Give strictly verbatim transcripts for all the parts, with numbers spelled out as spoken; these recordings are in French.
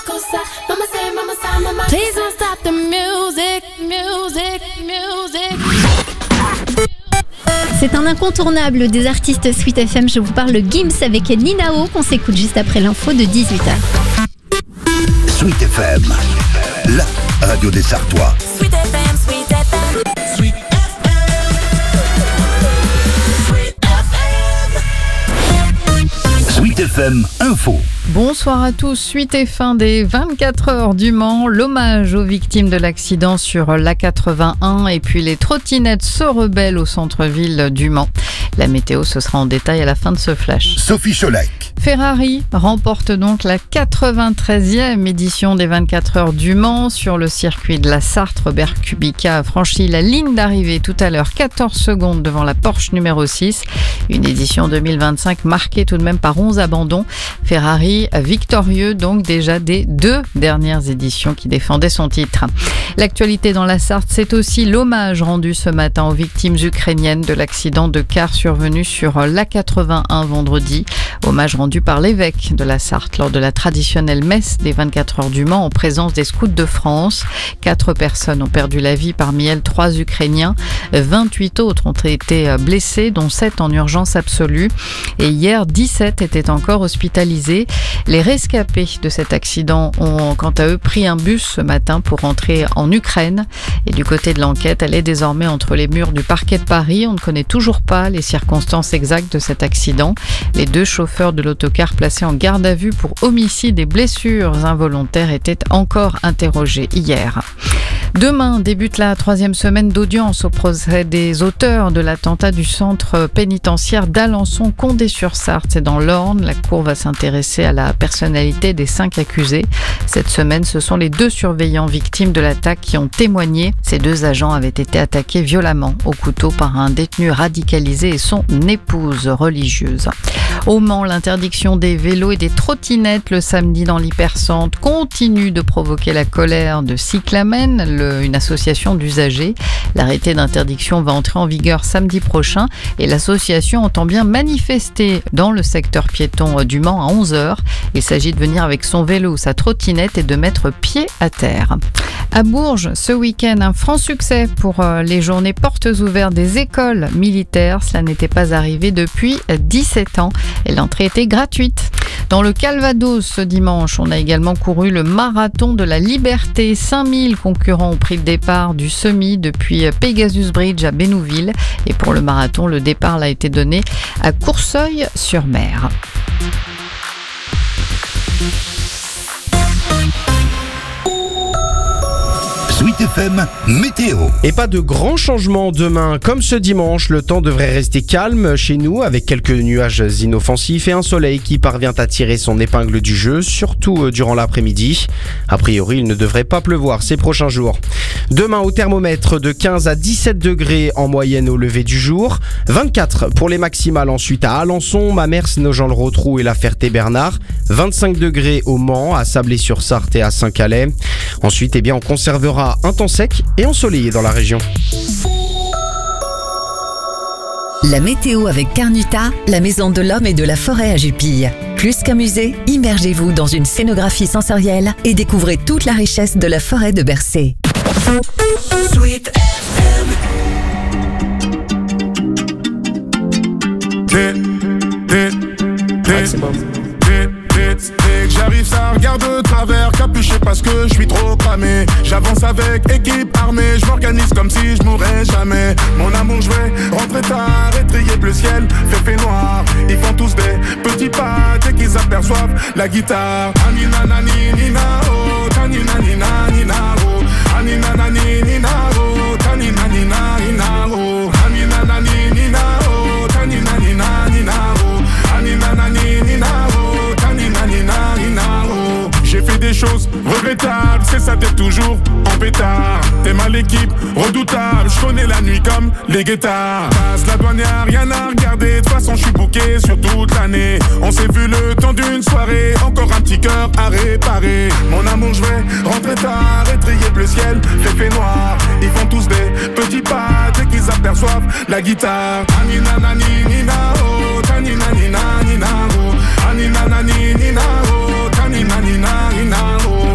cosa. Mama say, mama say, mama. Please don't stop the music, music, music. C'est un incontournable des artistes Sweet F M. Je vous parle Gims avec Ninao qu'on s'écoute juste après l'info de dix-huit heures. Sweet F M, la radio des Sartois. Sweet F M, Sweet F M. Sweet Sweet F M Info. Bonsoir à tous. Suite et fin des vingt-quatre heures du Mans, l'hommage aux victimes de l'accident sur l'A quatre-vingt-un et puis les trottinettes se rebellent au centre-ville du Mans. La météo, ce sera en détail à la fin de ce flash. Sophie Cholek. Ferrari remporte donc la quatre-vingt-treizième édition des vingt-quatre heures du Mans sur le circuit de la Sarthe. Robert Kubica a franchi la ligne d'arrivée tout à l'heure, quatorze secondes devant la Porsche numéro six. Une édition deux mille vingt-cinq marquée tout de même par onze abandons. Ferrari victorieux donc déjà des deux dernières éditions qui défendaient son titre. L'actualité dans la Sarthe, c'est aussi l'hommage rendu ce matin aux victimes ukrainiennes de l'accident de car survenu sur l'A quatre-vingt-un vendredi. Hommage rendu par l'évêque de la Sarthe lors de la traditionnelle messe des vingt-quatre heures du Mans en présence des scouts de France. Quatre personnes ont perdu la vie, parmi elles trois Ukrainiens. vingt-huit autres ont été blessés, dont sept en urgence absolue. Et hier, dix-sept étaient encore hospitalisés. Les rescapés de cet accident ont quant à eux pris un bus ce matin pour rentrer en Ukraine. Et du côté de l'enquête, elle est désormais entre les murs du parquet de Paris. On ne connaît toujours pas les circonstances exactes de cet accident. Les deux chauffeurs de l'autocar placés en garde à vue pour homicide et blessures involontaires étaient encore interrogés hier. Demain débute la troisième semaine d'audience au procès des auteurs de l'attentat du centre pénitentiaire d'Alençon-Condé-sur-Sarthe. C'est dans l'Orne. La cour va s'intéresser à la personnalité des cinq accusés. Cette semaine, ce sont les deux surveillants victimes de l'attaque qui ont témoigné. Ces deux agents avaient été attaqués violemment au couteau par un détenu radicalisé et son épouse religieuse. Au Mans, l'interdiction des vélos et des trottinettes le samedi dans l'hypercentre continue de provoquer la colère de Cyclamen, le, une association d'usagers. L'arrêté d'interdiction va entrer en vigueur samedi prochain et l'association entend bien manifester dans le secteur piéton du Mans à onze heures. Il s'agit de venir avec son vélo ou sa trottinette et de mettre pied à terre. À Bourges, ce week-end, un franc succès pour les journées portes ouvertes des écoles militaires. Cela n'était pas arrivé depuis dix-sept ans et l'entrée était gratuite. Dans le Calvados, ce dimanche, on a également couru le marathon de la Liberté. cinq mille concurrents ont pris le départ du semi depuis Pegasus Bridge à Bénouville. Et pour le marathon, le départ a été donné à Courceuil-sur-Mer. Sweet F M Météo. Et pas de grands changements demain. Comme ce dimanche, le temps devrait rester calme chez nous avec quelques nuages inoffensifs et un soleil qui parvient à tirer son épingle du jeu, surtout durant l'après-midi. A priori, il ne devrait pas pleuvoir ces prochains jours. Demain, au thermomètre, de quinze à dix-sept degrés en moyenne au lever du jour. vingt-quatre pour les maximales ensuite à Alençon, Mamers, Nogent-le-Rotrou et La Ferté-Bernard. vingt-cinq degrés au Mans, à Sablé-sur-Sarthe et à Saint-Calais. Ensuite, eh bien, on conservera un temps sec et ensoleillé dans la région. La météo avec Carnuta, la maison de l'homme et de la forêt à Jupille. Plus qu'un musée, immergez-vous dans une scénographie sensorielle et découvrez toute la richesse de la forêt de Bercé. Sweet F M. J'arrive, ça regarde de travers, capuché parce que je suis trop cramé. J'avance avec équipe armée, je m'organise comme si je mourrais jamais. Mon amour, je vais rentrer tard, étrier le ciel, fait fait noir. Ils font tous des petits pas dès qu'ils aperçoivent la guitare. Anina nani nina oh, tanina nina nina oh, anina nani nina oh, tanina nina nina oh, anina nani nina oh, tanina nina nina oh, anina nani nina oh, tanina nina nina oh. J'ai fait des choses regrettables, c'est ça t'es toujours en pétard. T'es mal l'équipe, redoutable, je connais la nuit comme les guettards. Passe la douane, y'a rien à regarder, de toute façon je suis booké sur toute l'année. On s'est vu le temps d'une soirée, encore un petit cœur à réparer. Mon amour, je vais rentrer tard, étrier le ciel, fait fait noir. Ils font tous des petits pas dès qu'ils aperçoivent la guitare. Anina nani nina oh, tanina nina nina oh, anina nani nina oh, tanina nina nina oh.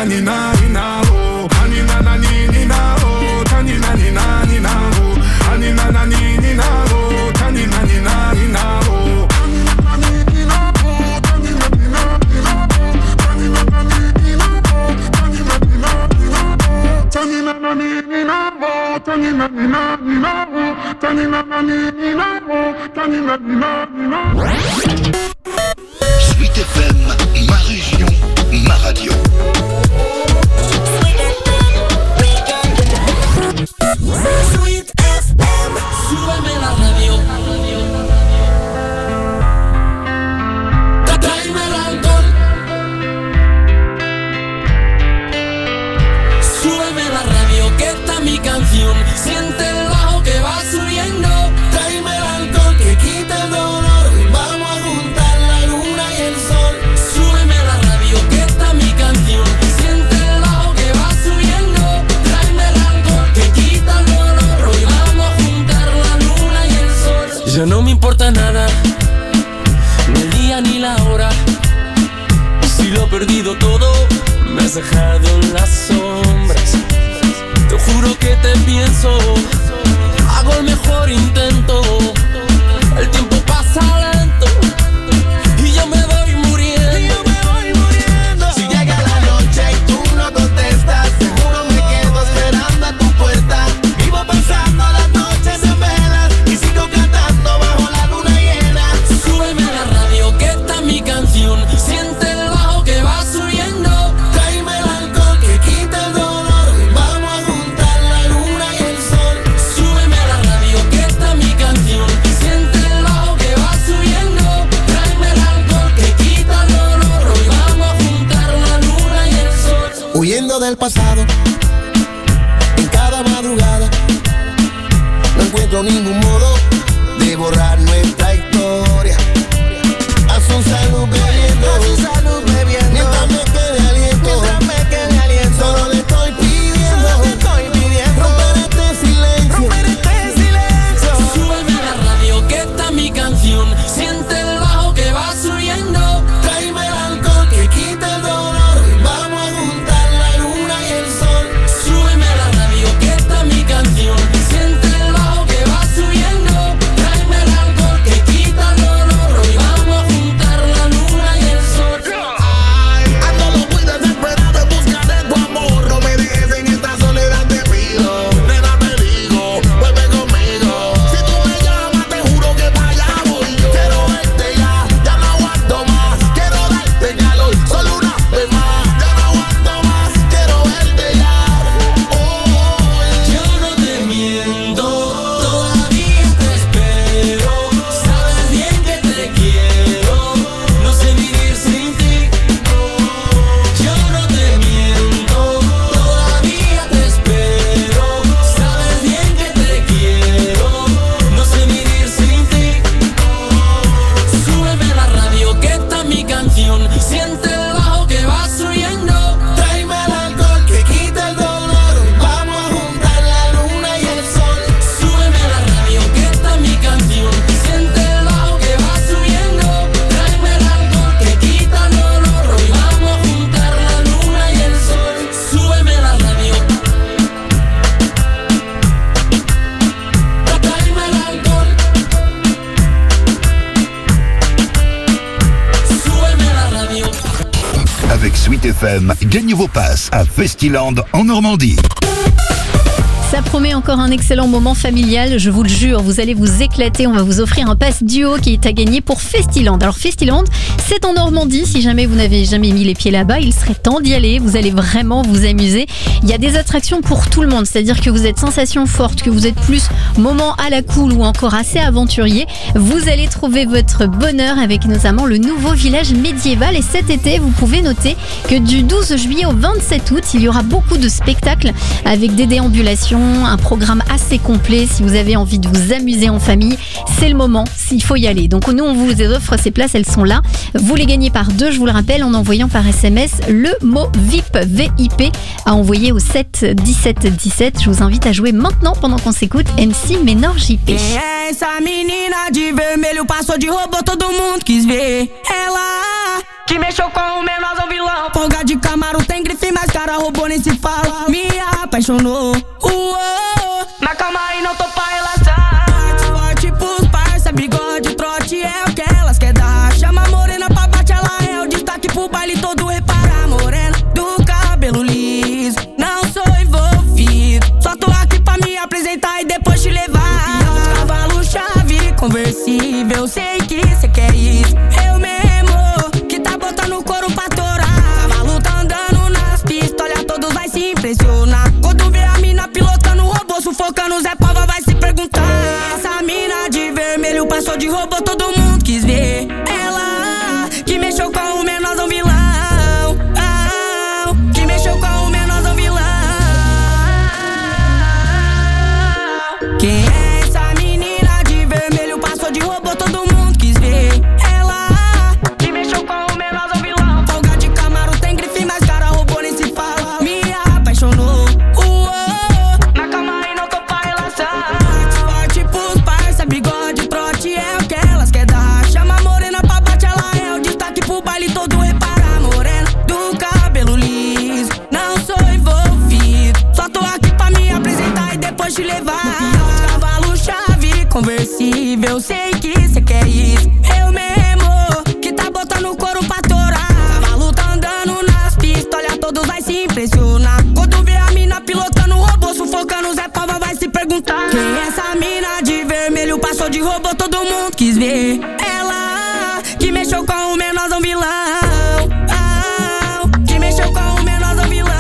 Tanina nina nina oh, Tanina nani nina oh, Tanina nina nina oh, Tanina nani nina oh, Tanina nina nina oh. Sweet F M, ma région, ma radio. Sweet F M, súbeme la radio. Tráeme el alcohol. Súbeme la radio, que está mi canción. Siente el bajo que va subiendo. Tráeme el alcohol que quita el dolor. Vamos a juntar la luna y el sol. Súbeme la radio, que está mi canción. Siente el bajo que va subiendo. Tráeme el alcohol que quita el dolor. Hoy vamos a juntar la luna y el sol. Ya no me importa nada, ni el día ni la hora. Si lo he perdido todo, me has dejado en las sombras. Te juro que te pienso, hago el mejor intento. El tiempo pasa lento y yo me voy muriendo. Y yo me voy muriendo. Si llega la noche y tú no contestas, seguro me quedo esperando a tu puerta. Vivo pensando las noches en velas y sigo cantando bajo la luna llena. Súbeme la radio, que está mi canción. Siente el bajo que va subiendo. Tráeme el alcohol que quita el dolor. Vamos a juntar la luna y el sol. Súbeme la radio, que está mi canción. Siente el bajo que va subiendo. Tráeme el alcohol que quita el dolor. Hoy vamos a juntar la luna y el sol. Huyendo del pasado, en cada madrugada, no encuentro ningún modo de borrar nuestra historia. Haz un salud bebiendo, haz un salud bebiendo. Mientras me quede aliento, mientras me quede aliento. Solo le estoy pidiendo, solo le estoy pidiendo. Romper este silencio, romper este silencio. Súbeme la radio, que está mi canción. Siente el bajo que va subiendo. Tráeme el alcohol que quita el dolor. Vamos a juntar la luna y el sol. Súbeme la radio, que está mi canción. Siente el bajo que va subiendo. Tráeme el alcohol que quita el dolor. Hoy vamos a juntar la luna y el sol. Ando muy desesperado en busca de tu amor. No me dejes en esta soledad, te pido. Nena, te digo, vuelve conmigo. Si tú me llamas, te juro que para allá voy yo. Quiero verte ya, ya no aguanto más. Quiero darte calor, solo una vez más. Ya no aguanto más, quiero verte ya. Oh, Yo no te miento, todavía te espero. Sabes bien que te quiero, no sé vivir sin ti. Yo no te miento, todavía te espero. Sabes bien que te quiero, no sé vivir sin ti. Súbeme la radio, que está mi canción. Siente el bajo que va subiendo. Tráeme el alcohol que quita el dolor. Vamos a juntar la luna y el sol. Súbeme la radio, que está mi canción. Siente el bajo que va subiendo. Tráeme el alcohol que quita el dolor. Hoy vamos a juntar la luna y el sol. Súbeme la radio. Tráeme el alcohol. Súbeme la radio. Avec Sweet F M, gagnez vos passes à Festiland en Normandie. Ça promet encore un excellent moment familial, je vous le jure, vous allez vous éclater. On va vous offrir un pass duo qui est à gagner pour Festiland. Alors Festiland, c'est en Normandie. Si jamais vous n'avez jamais mis les pieds là-bas, il serait temps d'y aller. Vous allez vraiment vous amuser. Il y a des attractions pour tout le monde, c'est-à-dire que vous êtes sensation forte, que vous êtes plus moment à la cool ou encore assez aventurier. Vous allez trouver votre bonheur avec notamment le nouveau village médiéval. Et cet été, vous pouvez noter que du douze juillet au vingt-sept août, il y aura beaucoup de spectacles avec des déambulations, un programme assez complet. Si vous avez envie de vous amuser en famille, c'est le moment, il faut y aller. Donc nous, on vous offre ces places, elles sont là. Vous les gagnez par deux, je vous le rappelle, en envoyant par S M S le mot V I P, V I P, à envoyer au sept dix-sept dix-sept. Je vous invite à jouer maintenant pendant qu'on s'écoute M C Menor J P. Quem é essa menina de vermelho? Passou de robô, todo mundo quis ver ela. que mexeu com o menor é um vilão. Folga de Camaro tem grife, mas cara roubou nem se fala. Me apaixonou, uou. Mas calma aí, não tô pra relação. Forte pros parça, bigode, trote é o que elas quer dar. Chama a morena pra bate, ela é o destaque pro baile todo. Repara, morena do cabelo liso, não sou envolvido, só tô aqui pra me apresentar e depois te levar. Cavalo chave, conversível, sei que cê quer isso. Eu mesmo, que tá botando o couro pra torar. Cavalo tá andando nas pistas, olha, todos vai se impressionar. Quando vê a mina pilotando o robô, sufocando, Zé Pava vai se perguntar. Essa mina de vermelho passou de robô, todo mundo quis ver. Ela que mexeu com o menorzão vilão, ah, que mexeu com o menorzão vilão. Quem é essa menina de vermelho passou de robô, todo mundo quis ver. Ela que mexeu com o menorzão vilão. Folga de Camaro tem grife, mas cara roubou nem se fala. Me apaixonou, uou. Mas calma aí, não tô pra relação. Forte pros parça, bigode, trote é o que elas quer dar. Chama a morena pra bate, ela é o destaque pro baile todo. Repara, morena do cabelo liso, não sou envolvido, só tô aqui pra me apresentar e depois te levar. Cavalo chave, conversível, sei que cê quer isso. Eu mesmo, que tá botando o couro pra torar. Cavalo tá andando nas pistas, olha, todos vai se impressionar. Quando vê a mina pilotando o robô, sufocando, Zé Pava vai se perguntar. Quem é essa mina de vermelho passou de robô, todo mundo quis ver. Ela que mexeu com o menorzão vilão, ah, que mexeu com o menorzão vilão.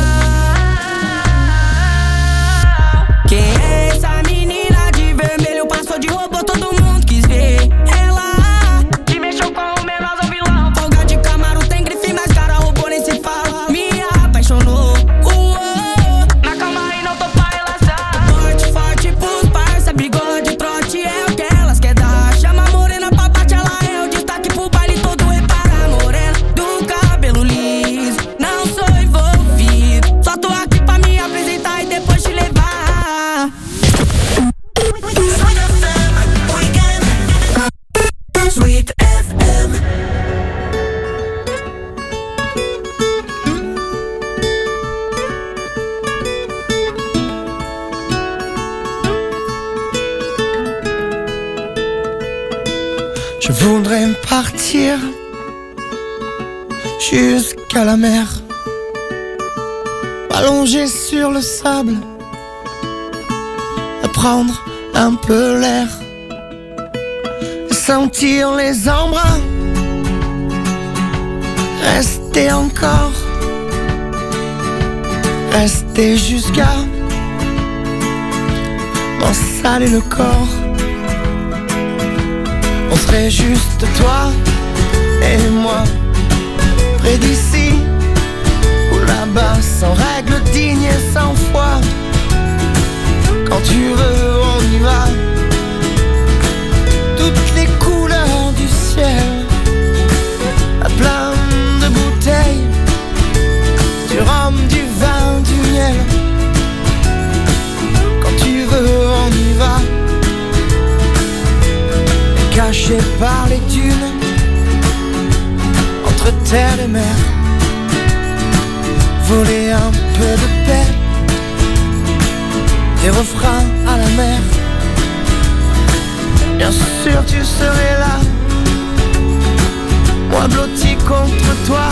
Quem é essa menina de vermelho passou de robô, todo mundo quis ver. Ela que mexeu com o menorzão vilão. Folga de Camaro tem grife, mas cara roubou nem se fala. Me apaixonou, uou. Mas calma aí, não tô pra relação. Forte, forte pros parça, bigode, trote é o que elas quer dar. Chama a morena pra bate, ela é o destaque pro baile todo. Repara, morena do cabelo liso, não sou envolvido, só tô aqui pra me apresentar e depois te levar. Sweet F M. Je voudrais partir jusqu'à la mer, allongé sur le sable, prendre un peu l'air, sentir les embruns, rester encore, rester jusqu'à m'en saler le corps. On serait juste toi et moi, près d'ici ou là-bas, sans règles dignes et sans foi. Quand tu veux, on y va. Toutes les couleurs du ciel, à plein de bouteilles, du rhum, du vin, du miel. Quand tu veux, on y va. Caché par les dunes, entre terre et mer, voler un peu de paix, des refrains à la mer. Bien sûr tu serais là, moi blotti contre toi.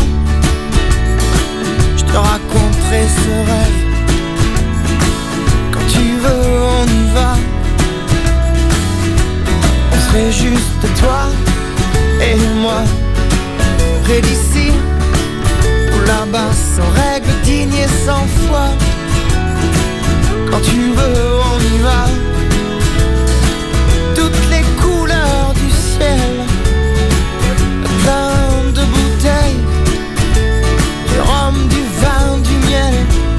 Je te raconterai ce rêve. Quand tu veux, on y va. On serait juste toi et moi, près d'ici ou là-bas, sans règles dignes et sans foi. Quand tu veux, on y va. Toutes les couleurs du ciel, plein de bouteilles, du rhum, du vin, du miel.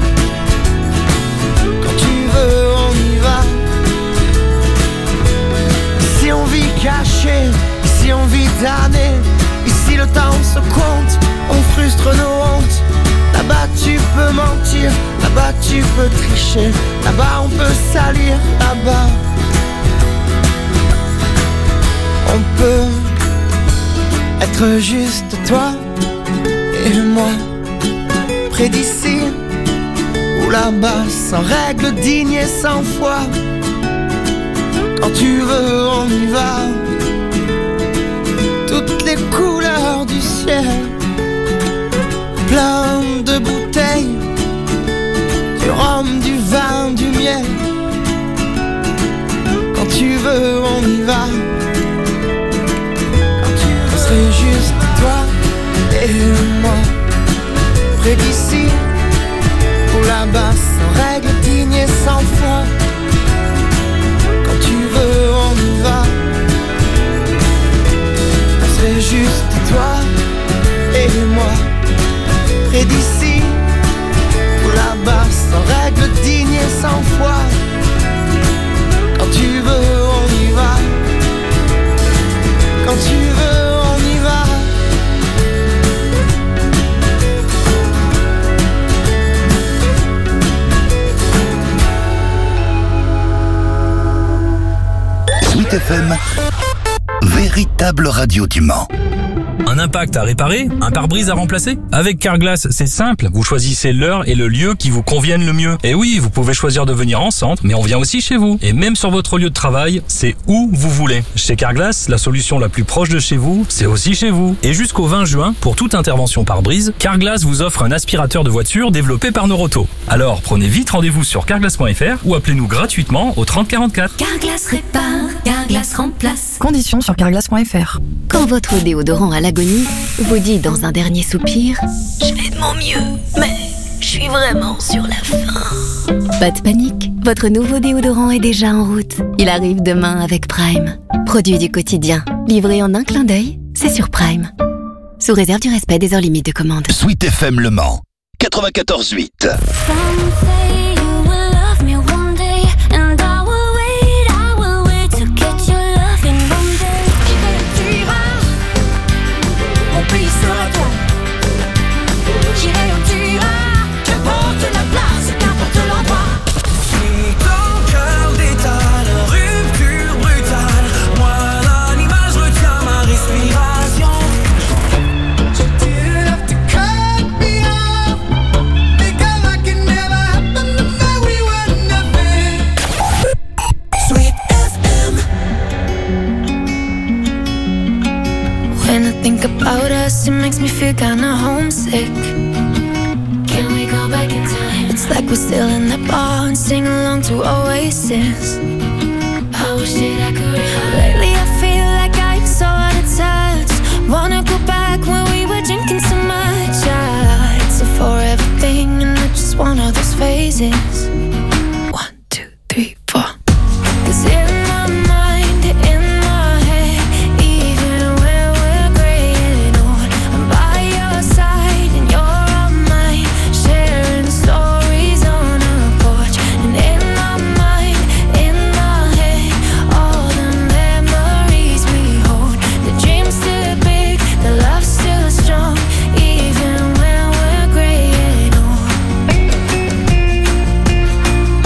Quand tu veux, on y va. Ici on vit caché, ici on vit damné. Ici le temps se compte, on frustre nos hontes. Là-bas tu peux mentir, là-bas tu peux tricher, là-bas on peut salir, là-bas on peut Être juste toi et moi, près d'ici ou là-bas, sans règle, digne et sans foi. Quand tu veux, on y va. Toutes les couleurs du ciel, plein de bouteilles, du rhum, du vin, du miel. Quand tu veux, on y va. Quand tu veux, on serait juste toi et moi, près d'ici ou là-bas, sans règle, digne et sans foi. Quand tu veux, on y va. On serait juste toi et moi, près d'ici ou là-bas, sans règle, digne et sans foi. Quand tu veux, on y va. Quand tu veux, on y va. Sweet F M, véritable radio du Mans. Un impact à réparer? Un pare-brise à remplacer? Avec Carglass, c'est simple. Vous choisissez l'heure et le lieu qui vous conviennent le mieux. Et oui, vous pouvez choisir de venir en centre, mais on vient aussi chez vous. Et même sur votre lieu de travail, c'est où vous voulez. Chez Carglass, la solution la plus proche de chez vous, c'est aussi chez vous. Et jusqu'au vingt juin, pour toute intervention pare-brise, Carglass vous offre un aspirateur de voiture développé par Noroto. Alors, prenez vite rendez-vous sur carglass point f r ou appelez-nous gratuitement au trente quarante-quatre. Carglass répare, Carglass remplace. Conditions sur carglass point f r. Quand votre déodorant à l'agonie vous dit dans un dernier soupir « Je fais de mon mieux, mais je suis vraiment sur la fin ». Pas de panique, votre nouveau déodorant est déjà en route. Il arrive demain avec Prime. Produit du quotidien, livré en un clin d'œil, c'est sur Prime. Sous réserve du respect des heures limites de commande. Sweet F M Le Mans, quatre-vingt-quatorze huit. About us, it makes me feel kinda homesick. Can we go back in time? It's like we're still in the bar and sing along to Oasis. I wish that I could rewind. Lately I feel like I'm so out of touch. Wanna go back when we were drinking so much. Yeah, it's a forever thing and it's just one of those phases. One, two, three, four. 'Cause in my mind, in my head, even when we're graying old, I'm by your side and you're on mine, sharing stories on a porch. And in my mind, in my head, all the memories we hold. The dream's still big, the love's still strong, even when we're graying old.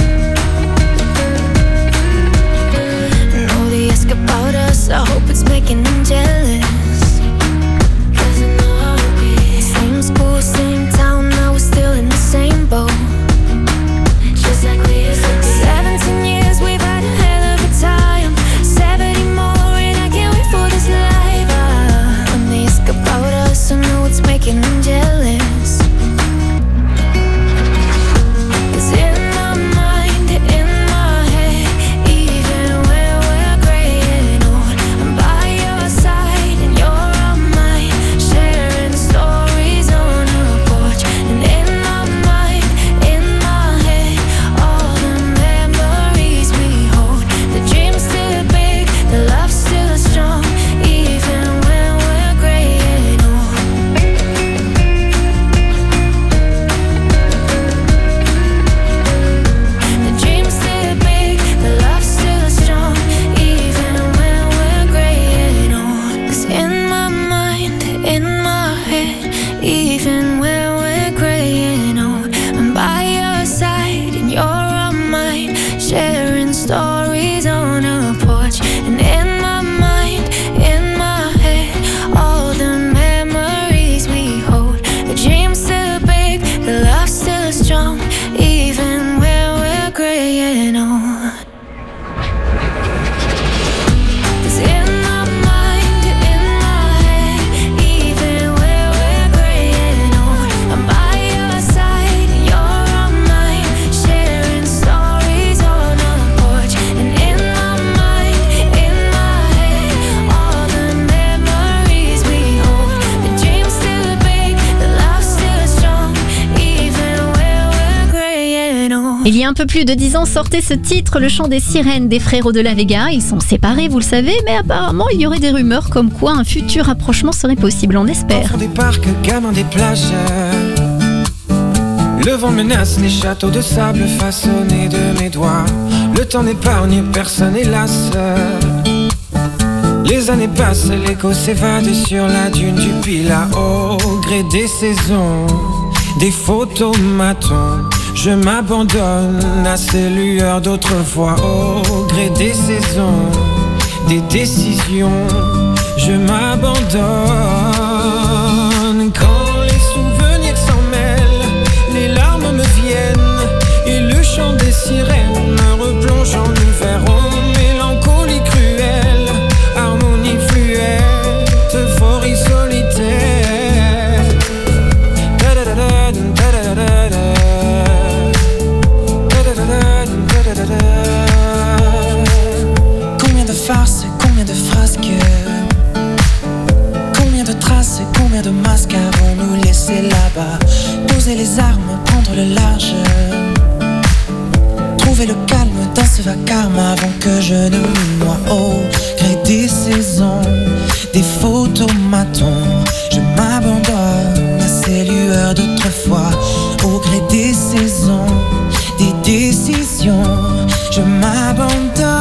strong, even where we're graying old. Il y a un peu plus de dix ans sortait ce titre, Le chant des sirènes des Frérots de la Vega. Ils sont séparés, vous le savez, mais apparemment il y aurait des rumeurs comme quoi un futur rapprochement serait possible, on espère. Enfant des parcs, gamin des plages, le vent menace les châteaux de sable façonnés de mes doigts. Le temps n'épargne personne, hélas. Les années passent, l'écho s'évade sur la dune du Pilat. Au gré des saisons, des photomatons, je m'abandonne à ces lueurs d'autrefois. Au gré des saisons, des décisions, je m'abandonne. Quand les souvenirs s'en mêlent, les larmes me viennent, et le chant des sirènes me replonge en hiver. Oh, mélancolie cruelle, harmonie fluette, euphorie solitaire. Da-da-da-da, da-da-da-da. Combien de farces, combien de frasques, combien de traces, combien de masques avons-nous laissé là-bas? Poser les armes, prendre le large, trouver le calme dans ce vacarme avant que je ne me noie. Au gré des saisons, des photomatons, je m'abandonne à ces lueurs d'autrefois. Au gré des saisons, des décisions, je m'abandonne.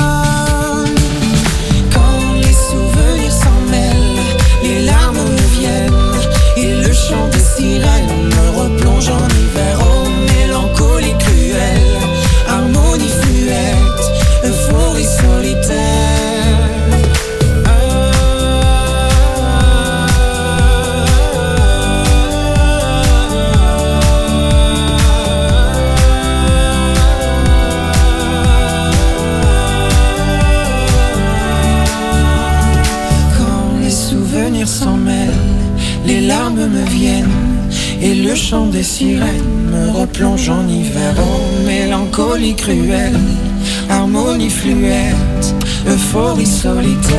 Quand les souvenirs s'en mêlent, les larmes me viennent, et le chant des sirènes me replonge en hiver. Oh, mélancolie cruelle, harmonie fluette, euphorie solitaire. S'en mêlent, les larmes me viennent, et le chant des sirènes me replonge en hiver. Oh, mélancolie cruelle, harmonie fluette, euphorie solitaire.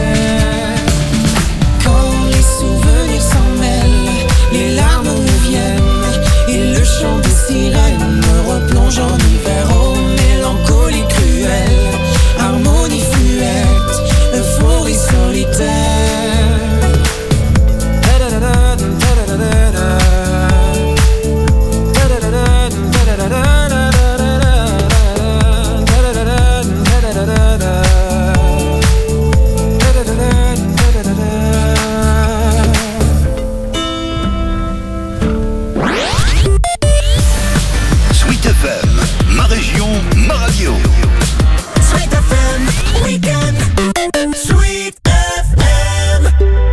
Quand les souvenirs s'en mêlent, les larmes me viennent, et le chant des sirènes me replonge en hiver. Oh, mélancolie cruelle, harmonie fluette, euphorie solitaire. Sweet F M, ma région, ma radio. Sweet F M, weekend. Sweet F M.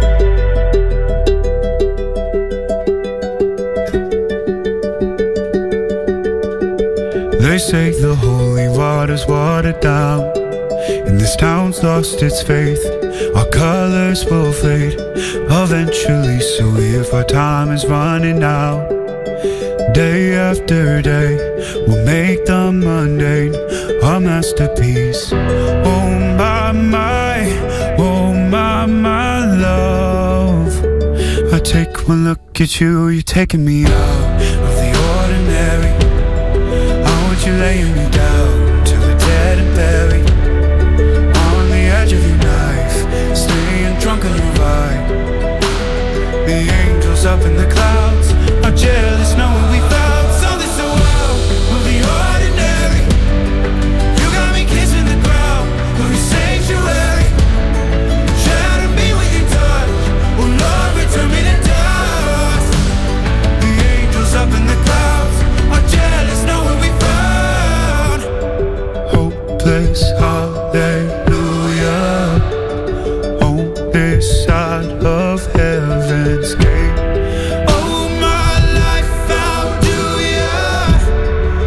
They say the holy water's watered down, and this town's lost its faith. Our colors will fade eventually, so if our time is running out, day after day, we'll make the mundane our masterpiece. Oh my, my, oh my, my love, I take one look at you, you're taking me out of the ordinary. You're laying me down to the dead and buried, on the edge of your knife, staying drunk on your vibe. The angels up in the clouds are jealous knowing we found something so wild of the ordinary. You got me kissing the ground of your sanctuary. Shatter me with your touch, oh Lord, return me to dust. The angels up in the clouds are jealous knowing we found hopeless, hallelujah, on this side of heaven's gate. Oh, my life found you, yeah.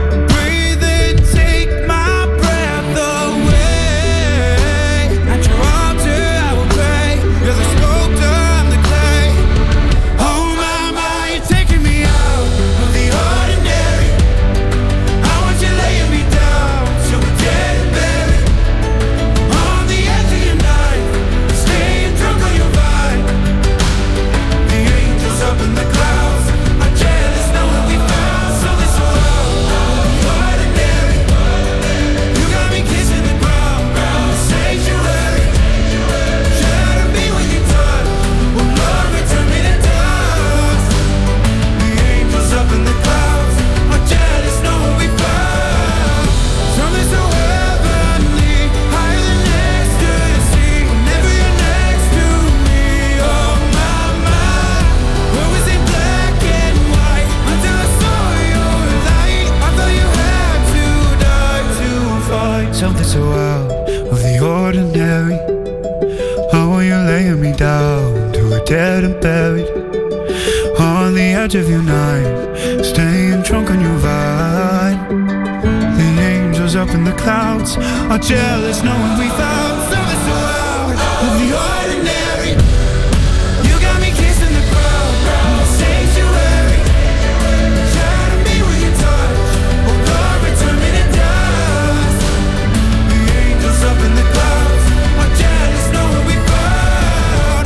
so out of the ordinary. How are you laying me down to a dead and buried? On the edge of your night, staying drunk on your vine. The angels up in the clouds are jealous knowing we found something so out of the ordinary. You got me kissing the ground in the sanctuary. Shadow me with your touch, oh Lord, return me to dust. The angels up in the clouds are jealous knowing we found.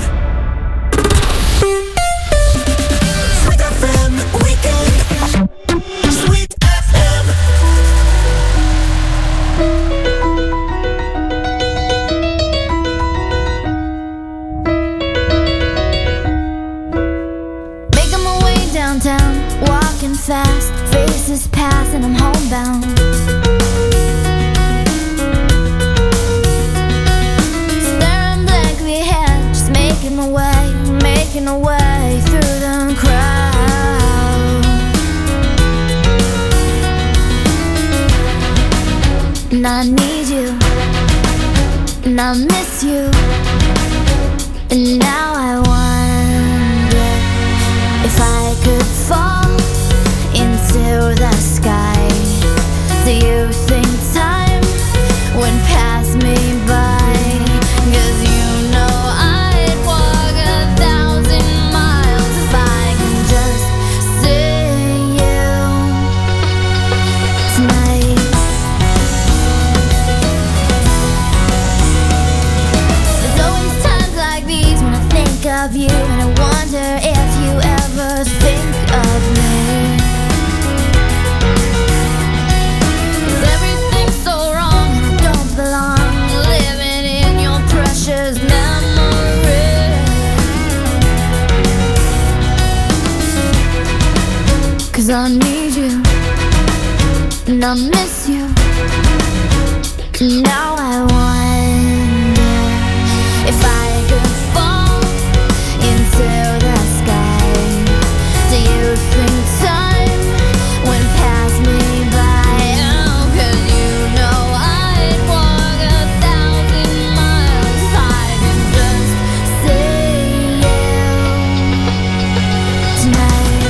Sweet F M Weekend. Sweet F M. Making my way downtown, walking fast, faces pass and I'm homebound. Staring blankly ahead, just making my way, making my way through the crowd. And I need you, and I miss you, and now I wonder if I could fall into the sky. Do you think time would pass me by? 'Cause you know I'd walk a thousand miles if I can just see you tonight. There's always times like these when I think of you, and I wonder if you ever think of me. 'Cause everything's so wrong and I don't belong, living in your precious memory. 'Cause I need you, and I miss you, and now I wonder if I could fall into the sky. Do you think time would pass me by? Oh, 'cause you know I'd walk a thousand miles if I could just see you tonight.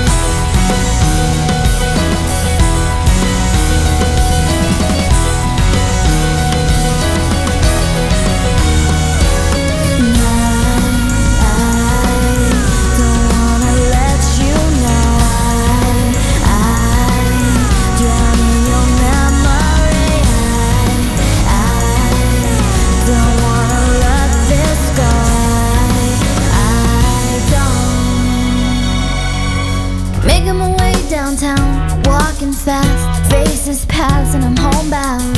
Making my way downtown, walking fast, faces pass and I'm homebound.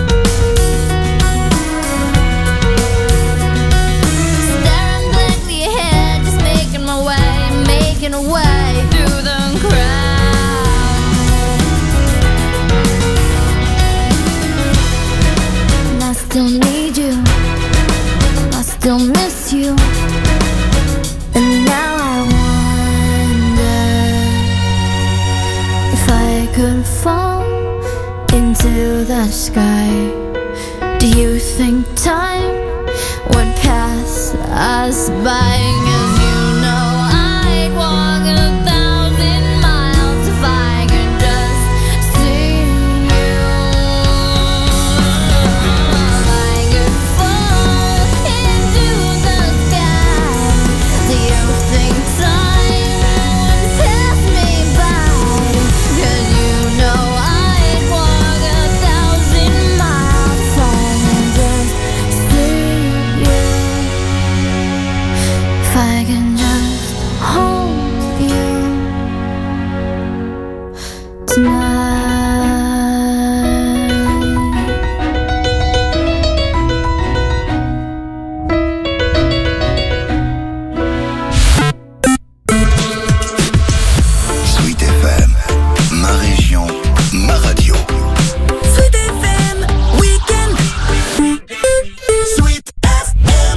Staring blankly ahead, just making my way, making a way through the crowd. And I still need you, I still miss you, and now I wonder if I could fall into the sky. Do you think time would pass us by? 'Cause you know I'd walk a thousand miles if I could just see you. If I could fall into the sky, do you think time would pass me by? 'Cause you know I'd walk a thousand miles if I can just see you. If I can just hold you tonight. Sweet F M, ma région, ma radio. Sweet F M Weekend. Sweet F M.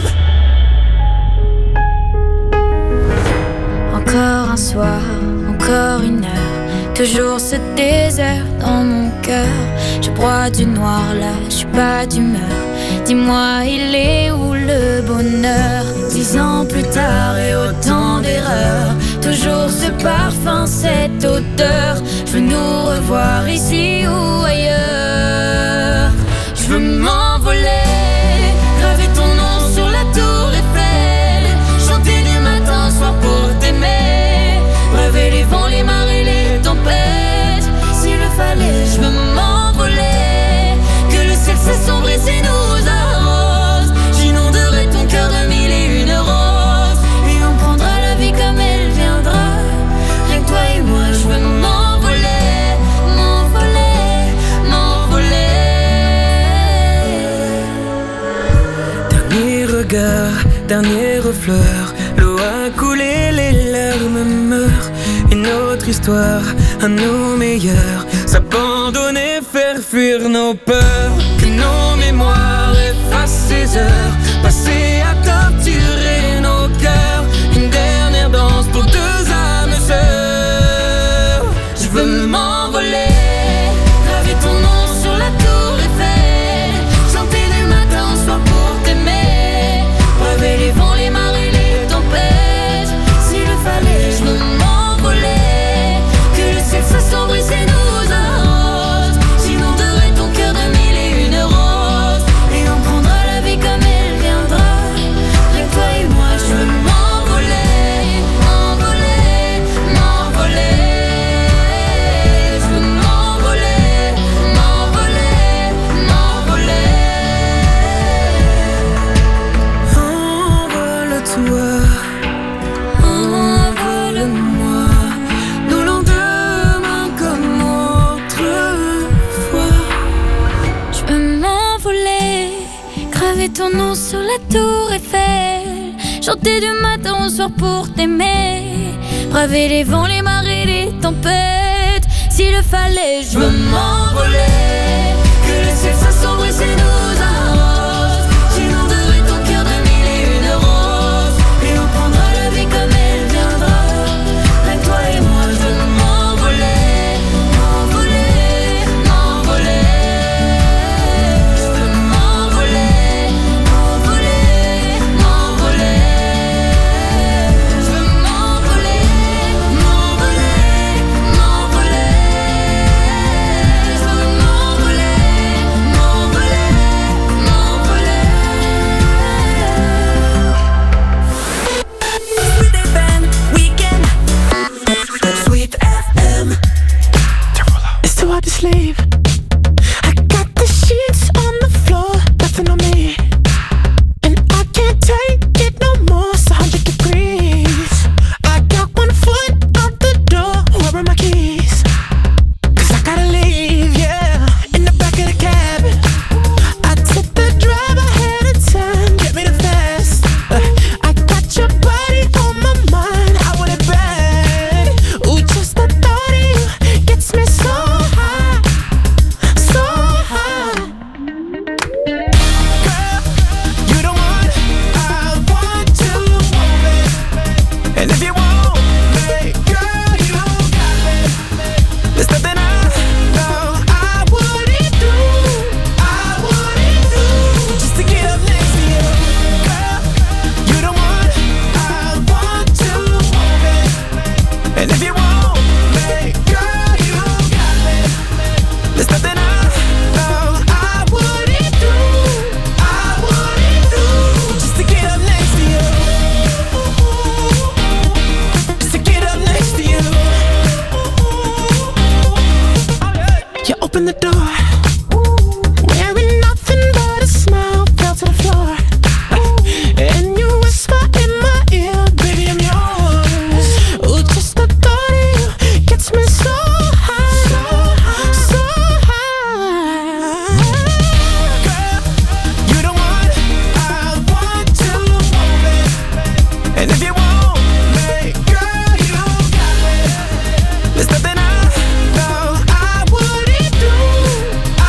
Encore un soir, encore une heure, toujours ce désert dans mon cœur. Je proie du noir, là, je suis pas d'humeur. Dis-moi, il est où le bonheur? Dix ans plus tard et autant d'erreurs, toujours ce parfum, cette odeur. Je veux nous revoir ici ou ailleurs. Je veux m'envoler, graver ton nom sur la tour Eiffel, chanter du matin au soir pour t'aimer, braver les vents, les marées, les tempêtes. S'il le fallait, je veux m'envoler, que le ciel s'assombrisse et nous arrose. J'inonderai ton cœur de mille et une roses, et on prendra la vie comme elle viendra. Rien que toi et moi, je veux m'envoler, m'envoler, m'envoler. Dernier regard, dernier refleur, l'eau a coulé, les larmes meurent. Une autre histoire, à nos meilleurs, s'abandonner, faire fuir nos peurs. Que nos mémoires effacent ces heures passées à torturer nos cœurs. Une dernière danse pour deux âmes sœurs. Je veux m'envoler, graver ton nom sur la tour Eiffel, chanter du matin au soir pour t'aimer, braver les vents, les marées, les tempêtes. S'il le fallait, je veux m'envoler, que le ciel s'assombrisse et nous arrose. J'inonderai ton cœur de mille et une roses, et on prendra la vie comme elle viendra. Rien que toi et moi, je veux m'envoler, m'envoler, m'envoler. Je veux m'envoler, m'envoler, m'envoler. Envole-toi, envole-moi, nos lendemains comme autrefois. Je veux m'envoler, graver ton nom sur la tour Eiffel, chanter du matin au soir pour t'aimer, braver les vents, les marées, les tempêtes. S'il le fallait, je veux m'envoler, que le ciel s'assombrisse et nous arrose. J'inonderai ton cœur de mille et une roses, et on prendra la vie comme elle viendra. Rien que toi et moi, je veux m'envoler, m'envoler, m'envoler. Je veux m'envoler, m'envoler, m'envoler. Je veux m'envoler, m'envoler, m'envoler. Je veux m'envoler, m'envoler, m'envoler. Sweet F M, weekend. Sweet F M. It's too hard to sleep. I got the sheets on the floor, nothing on me, and I can't take it no more. It's a hundred degrees. I got one foot out the door. Where are my keys? 'Cause I gotta leave, yeah. In the back of the cab, I took the drive ahead of time. Get me the fast. Uh, I got your body on my mind. I want it bad. Ooh, just the thought of you gets me so high, so high. Girl, you the one I want to want it. And if you want me, girl, you got me. There's nothing I know I wouldn't do, I wouldn't do, just to get up next to you. Girl, you the one I want to want it. And if you want me, girl, you got me. There's nothing I know I wouldn't do, I wouldn't do, just to get up next to you. Just to get up next to you. You open the door, wearing nothing but a smile, fell to the floor, and you whisper in my ear, baby, I'm yours. Ooh, just the thought of you gets me so high, so high. Girl, you the one I want to want it. And if you want me, girl, you got me. There's nothing I know I wouldn't do, I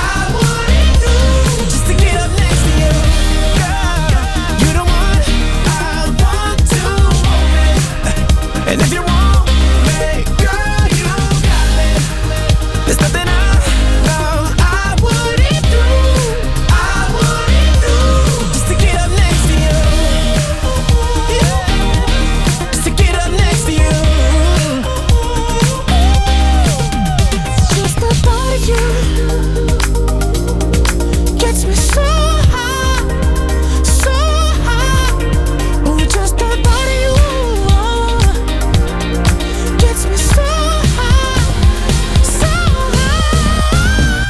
gets me so high, so high. Oh, just the thought of you gets me so high, so high.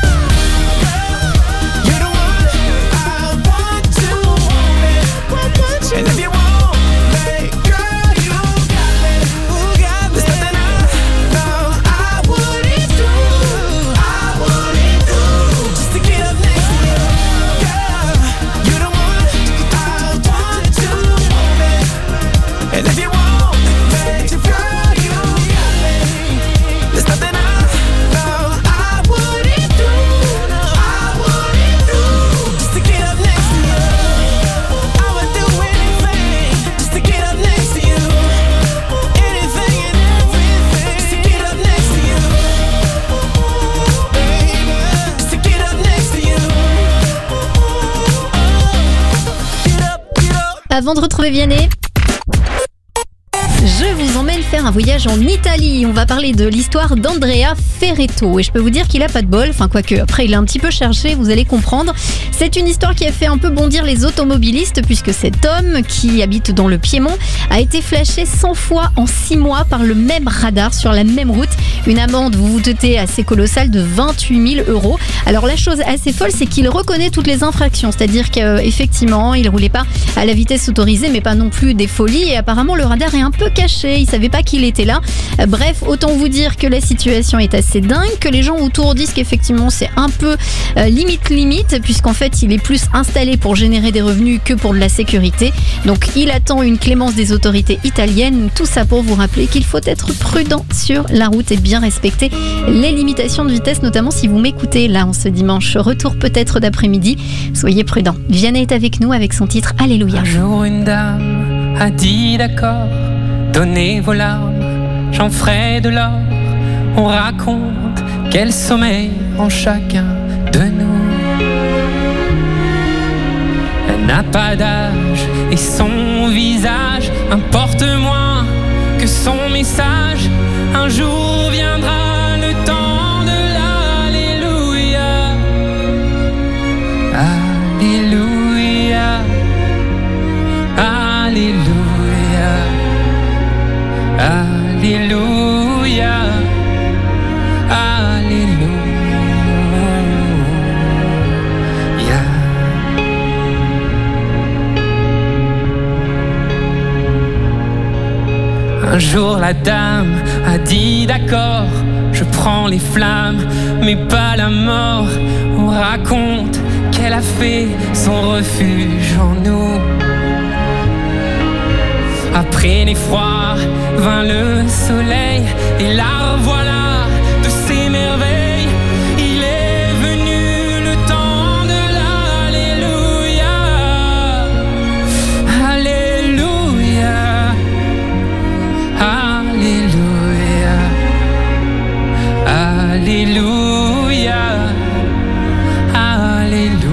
You're the one I want to want it, want you. And if you want me, girl, you got me, you got me. There's nothing I know I wouldn't do, I wouldn't do, just to get up next to you. Girl, you're the one I want to want it. And if you want me, girl, you got me. There's nothing I know I wouldn't do, no, I wouldn't do, just to get up next to you. I would do anything just to get up next to you. Anything and everything just to get up next to you. Baby, just to get up next to you. Get up, get up. Avant de retrouver Vianney, je vous emmène faire un voyage en Italie. On va parler de l'histoire d'Andrea Ferretto. Et je peux vous dire qu'il a pas de bol. Enfin, quoique, après, il a un petit peu cherché, vous allez comprendre. C'est une histoire qui a fait un peu bondir les automobilistes, puisque cet homme, qui habite dans le Piémont, a été flashé cent fois en six mois par le même radar sur la même route. Une amende, vous vous doutez, assez colossale de vingt-huit mille euros. Alors, la chose assez folle, c'est qu'il reconnaît toutes les infractions. C'est-à-dire qu'effectivement, il roulait pas à la vitesse autorisée, mais pas non plus des folies. Et apparemment, le radar est un peu caché. Il savait pas qu'il était là. Bref, autant vous dire que la situation est assez dingue, que les gens autour disent qu'effectivement c'est un peu euh, limite limite, puisqu'en fait il est plus installé pour générer des revenus que pour de la sécurité. Donc il attend une clémence des autorités italiennes. Tout ça pour vous rappeler qu'il faut être prudent sur la route et bien respecter les limitations de vitesse, notamment si vous m'écoutez là en ce dimanche retour peut-être d'après-midi. Soyez prudents. Vianney est avec nous avec son titre Alléluia. Un jour une dame a dit d'accord, donnez vos larmes, j'en ferai de l'or. On raconte quel sommeil en chacun de nous. Elle n'a pas d'âge et son visage importe moins que son message. Un jour viendra le temps de l'Alléluia. Alléluia. Alléluia. Alléluia, Alléluia. Un jour la dame a dit d'accord, je prends les flammes, mais pas la mort. On raconte qu'elle a fait son refuge en nous. Après l'effroi vint le soleil, et la revoilà de ses merveilles. Il est venu le temps de l'Alléluia. Alléluia. Alléluia. Alléluia. Alléluia.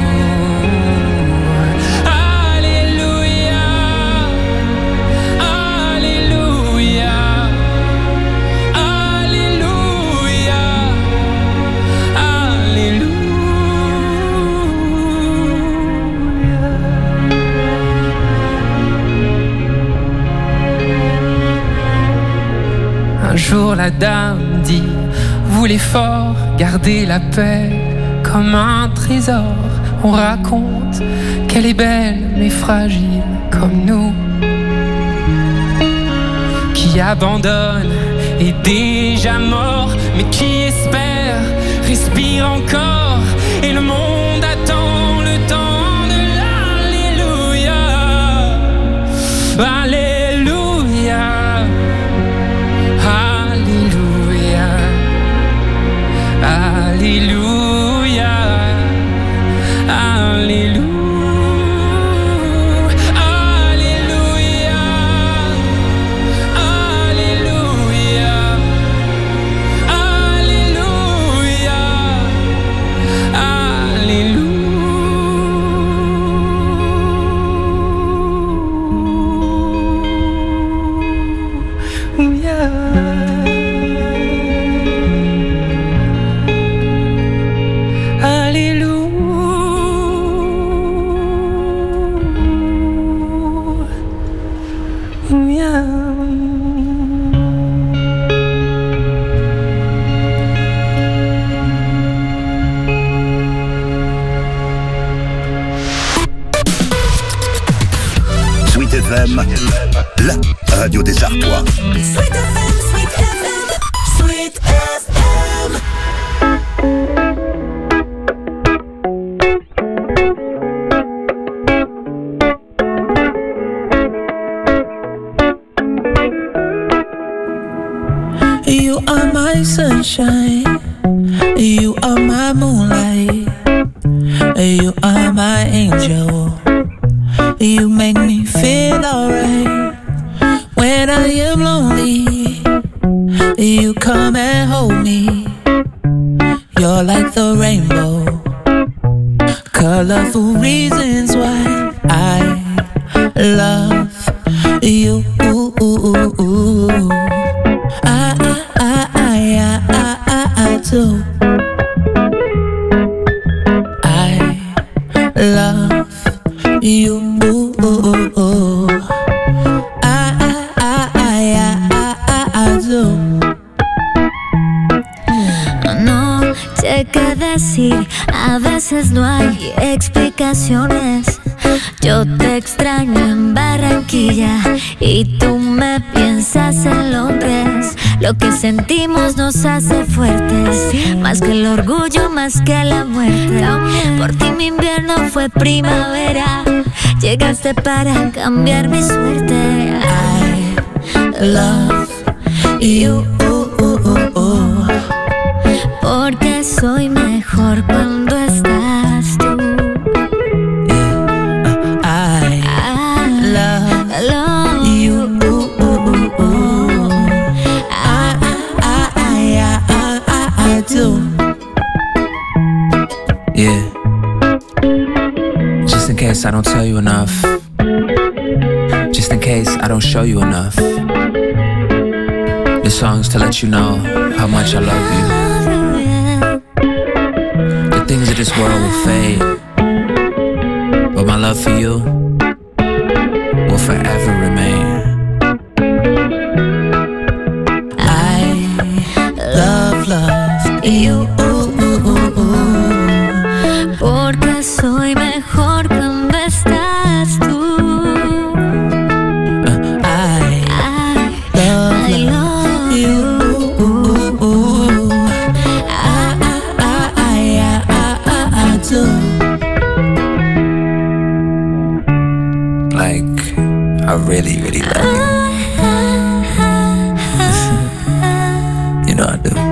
Un jour la dame dit, vous les forts, gardez la paix comme un trésor. On raconte qu'elle est belle mais fragile comme nous, qui abandonne est déjà mort, mais qui espère respire encore. Et le monde attend le temps de l'Alléluia. Alléluia. Alléluia. Alléluia. Alléluia. Alléluia. Alléluia. M, la radio des Artois. Sweet F M, Sweet F M, Sweet F M. You are my sunshine, you are my moonlight, you are my angel. You make me feel alright. When I am lonely, you come and hold me. You're like the rainbow, colorful reasons why I love you. I, I, I, I, I, I, I do. I love you. I, I, I, I, I, I, I do. No sé qué decir, a veces no hay explicaciones. Yo te extraño en Barranquilla y tú me piensas en Londres. Lo que sentimos nos hace fuertes, más que el orgullo, más que la muerte. Por ti mi invierno fue primavera, llegaste para cambiar mi suerte. I love you. Porque soy mejor cuando estás tú. I, I love, love you. I, I, I, I, I, I do. Yeah. Just in case I don't tell you enough. Just in case I don't show you enough. This song's to let you know how much I love you. The things of this world will fade, but my love for you will forever remain. I love, love you. Porque soy mejor cuando estás tú. I, I love, I love you. I, I, I, I, I, I do. Like, I really, really love you. You know I do.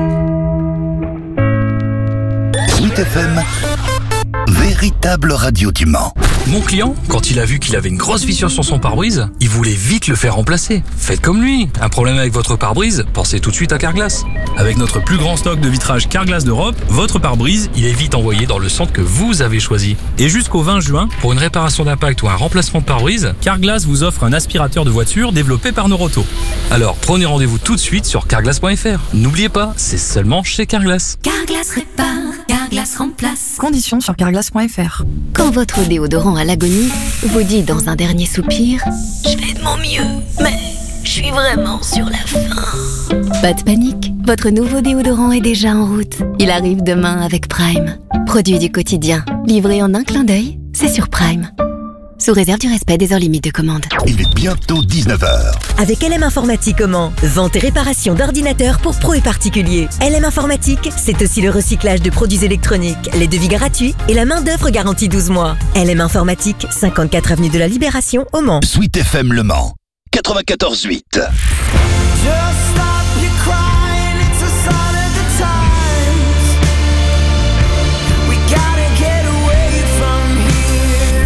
Sweet F M, véritable radio du Mans. Mon client, quand il a vu qu'il avait une grosse fissure sur son pare-brise, il voulait vite le faire remplacer. Faites comme lui. Un problème avec votre pare-brise, pensez tout de suite à Carglass. Avec notre plus grand stock de vitrage Carglass d'Europe, votre pare-brise, il est vite envoyé dans le centre que vous avez choisi. Et jusqu'au vingt juin, pour une réparation d'impact ou un remplacement de pare-brise, Carglass vous offre un aspirateur de voiture développé par Noroto. Alors prenez rendez-vous tout de suite sur carglass point f r. N'oubliez pas, c'est seulement chez Carglass. Carglass répare, Carglass remplace. Conditions sur carglass point f r. Quand votre déodorant à l'agonie vous dit dans un dernier soupir, je fais de mon mieux, mais je suis vraiment sur la fin. Pas de panique, votre nouveau déodorant est déjà en route. Il arrive demain avec Prime. Produit du quotidien, livré en un clin d'œil, c'est sur Prime. Sous réserve du respect des heures limites de commande. Il est bientôt dix-neuf heures. Avec L M Informatique au Mans, vente et réparation d'ordinateurs pour pros et particuliers. L M Informatique, c'est aussi le recyclage de produits électroniques, les devis gratuits et la main-d'œuvre garantie douze mois. L M Informatique, cinquante-quatre avenue de la Libération au Mans. Sweet F M Le Mans, quatre-vingt-quatorze huit. Just stop your crying, it's a sign of the times. We gotta get away from here.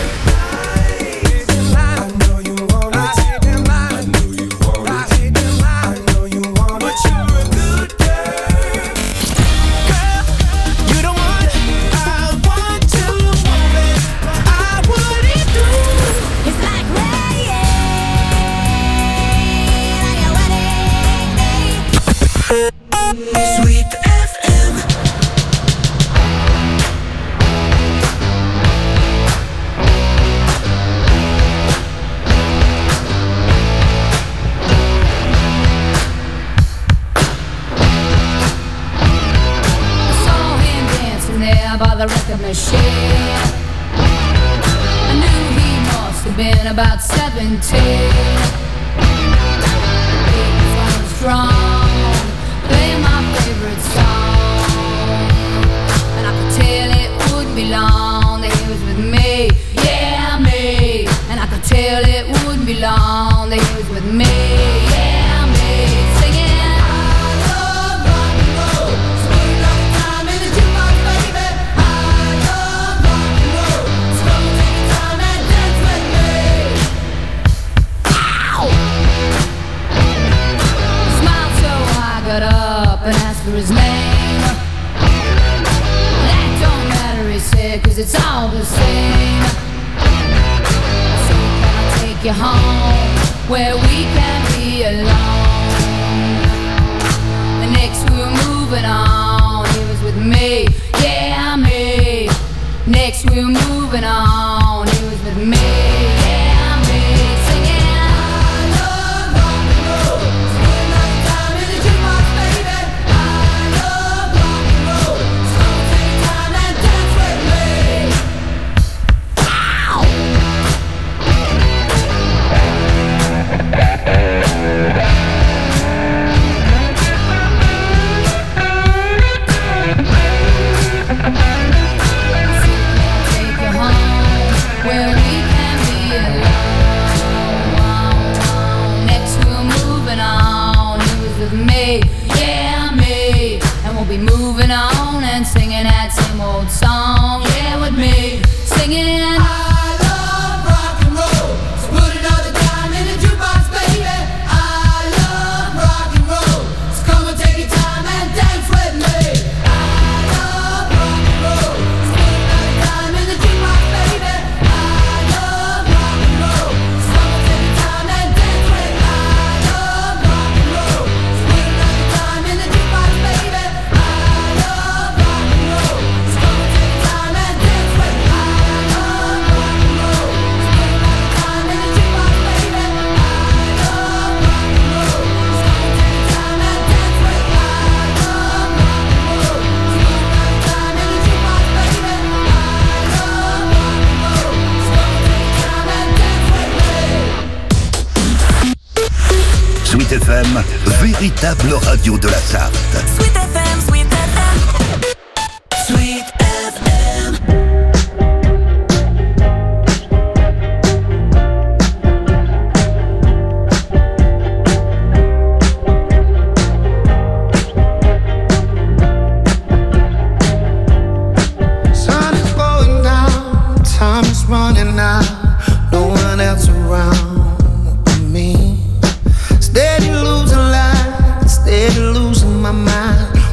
I know you want it, I know you want it, I know you want it, but you're a good girl. Girl, you the one I want to want it. I wouldn't do. It's like rain on your wedding day. Sweet F M. I saw him dancing there by the record machine. I knew he must have been about seventeen. Baby's I'm strong, play my favorite song, and I could tell it wouldn't be long that he was with me, yeah me. And I could tell it wouldn't be long that he was with me, yeah me. Singing. Got up and asked for his name. That don't matter, he said, cause it's all the same. I said, can I take you home where we can be alone? And next we were moving on, he was with me, yeah me. Next we were moving on, he was with me, yeah me. Singing. Moving on and singing that same old song, yeah, with me, singing. I love rock and roll, so put another dime in the jukebox, baby. I love rock and roll, so come and take your time and dance with me. I love rock and roll, so put another dime in the jukebox, baby. I love rock and roll, so come and take your time and dance with me. I love rock and roll, so put another dime in the jukebox, baby. Sweet F M, véritable radio de la Sarthe. Sweet F M, Sweet F M. Sweet F M. Sun is going down, time is running out, no one else around but me. Steady losing light, steady losing my mind.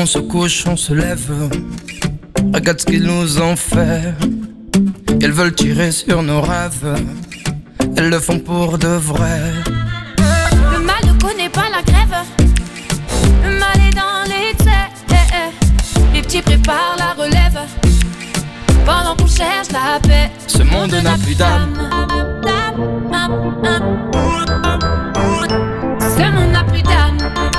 On se couche, on se lève. Regarde ce qu'ils nous ont fait. Elles veulent tirer sur nos rêves. Elles le font pour de vrai. Le mal ne connaît pas la grève. Le mal est dans l'excès. Les petits préparent la relève pendant qu'on cherche la paix. Ce monde n'a plus d'âme. Ce monde n'a plus d'âme.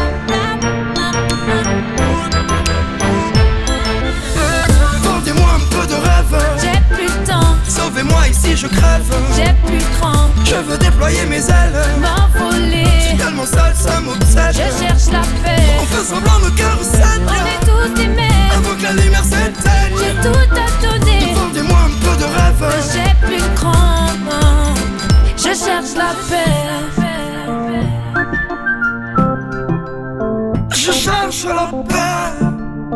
Vendez-moi un peu de rêve. J'ai plus le temps. Sauvez-moi ici, je crève. J'ai plus le cran. Je veux déployer mes ailes. M'envoler. Je suis tellement seul, ça m'obsède. Je cherche la paix. On fait semblant, nos cœurs saignent. On est tous aimés. Avant que la lumière s'éteigne. J'ai tout à donner. Vendez-moi un peu de rêve. J'ai plus le cran. Je cherche la paix. Je cherche la paix.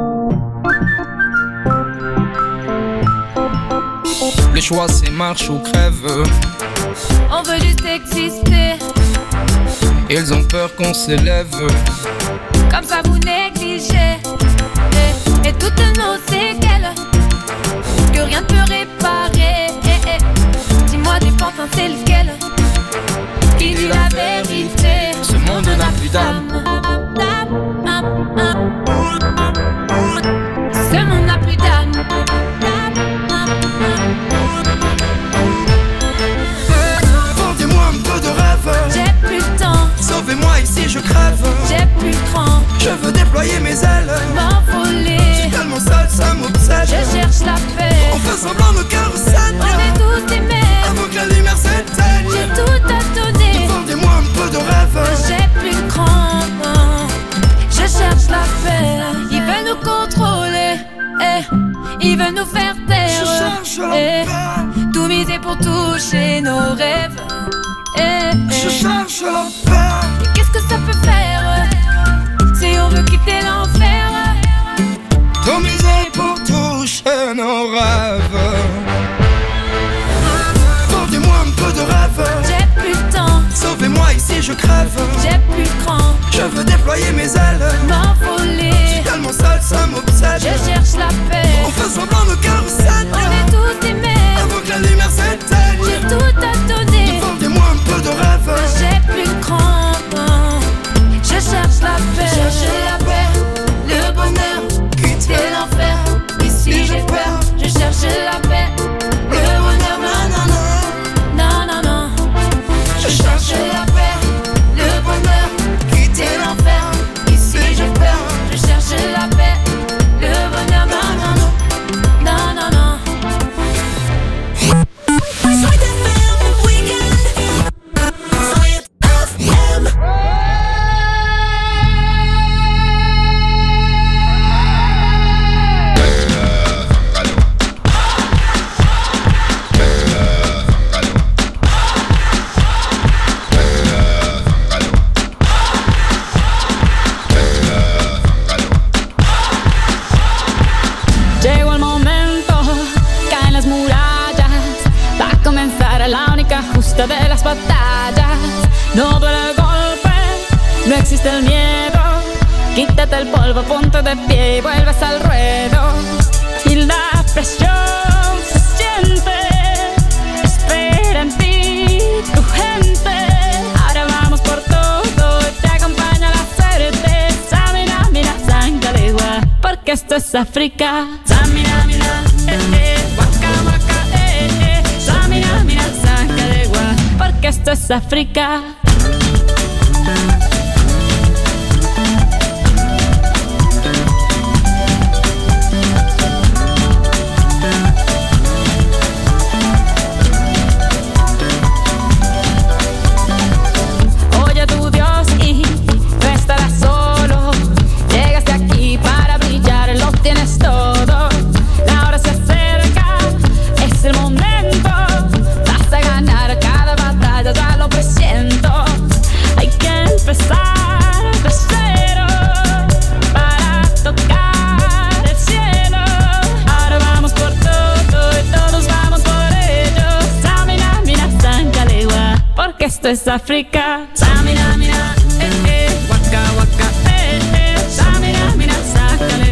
Le choix c'est marche ou crève. On veut juste exister. Ils ont peur qu'on s'élève. Comme ça vous négligez. Et, et toutes nos séquelles que rien ne peut réparer. Et, et, dis-moi des pantins c'est lequel qui dit la vérité. Ce monde n'a plus d'âme. Ce monde n'a plus d'âme. Vendez-moi un peu de rêve. J'ai plus le temps. Sauvez-moi ici, je crève. J'ai plus le cran. Je veux déployer mes ailes. M'envoler. Je suis tellement seul, ça m'obsède. Je cherche la paix. On fait semblant, nos cœurs saignent. On est tous aimés. Avant que la lumière s'éteigne. J'ai tout à donner. Vendez-moi un peu de rêve. J'ai plus le cran. Je cherche la paix. Ils veulent nous contrôler. Eh. Ils veulent nous faire taire. Je cherche la eh. paix. Tout miser pour toucher nos rêves. Eh. eh. Je cherche la paix. Et qu'est-ce que ça peut faire si on veut quitter l'enfer? Tout miser pour toucher nos rêves. Vendez-moi un peu de rêve. J'ai plus le temps. Sauvez-moi ici, je crève. J'ai plus le cran. Je veux déployer mes ailes. M'envoler. Je suis tellement seul, ça m'obsède. Je cherche la paix. On fait semblant, nos cœurs saignent. On est tous aimés. Avant que la lumière s'éteigne. J'ai tout à donner. Vendez-moi un peu de rêve. J'ai plus le cran. Je cherche la paix. Chercher la paix. Le bonheur. Quitter l'enfer. Ici j'ai peur. Je cherche la paix. Le bonheur. Non, non, non. Non, non, non. Je cherche la paix. Le bonheur. Quitter l'enfer. Ici j'ai peur. Je cherche la paix. Le bonheur. Non, non, non. Non, non, non. Llegó el momento, caen las murallas, va a comenzar la única justa de las batallas. No duele el golpe, no existe el miedo, quítate el polvo, ponte de pie y vuelves al ruedo. Y la presión se siente, espera en ti tu gente. Ahora vamos por todo, te acompaña la suerte. Samina, mira, sangalegua, porque esto es África. Samina, mira, eh, eh, waka, waka, eh, eh. Samina, mira, sangalegua, porque esto es África. Oye tu Dios y no estarás solo. Llegaste aquí para brillar, lo tienes todo. La hora se acerca, es el momento. Vas a ganar cada batalla, ya lo presiento. Hay que empezar de cero para tocar el cielo. Ahora vamos por todo y todos vamos por ello. Samina, mira, sangalegua, porque esto es África. Samina, mira, eh, eh, waka, waka, eh, eh. Samina, mira, sangalegua.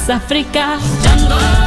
África. Jungle.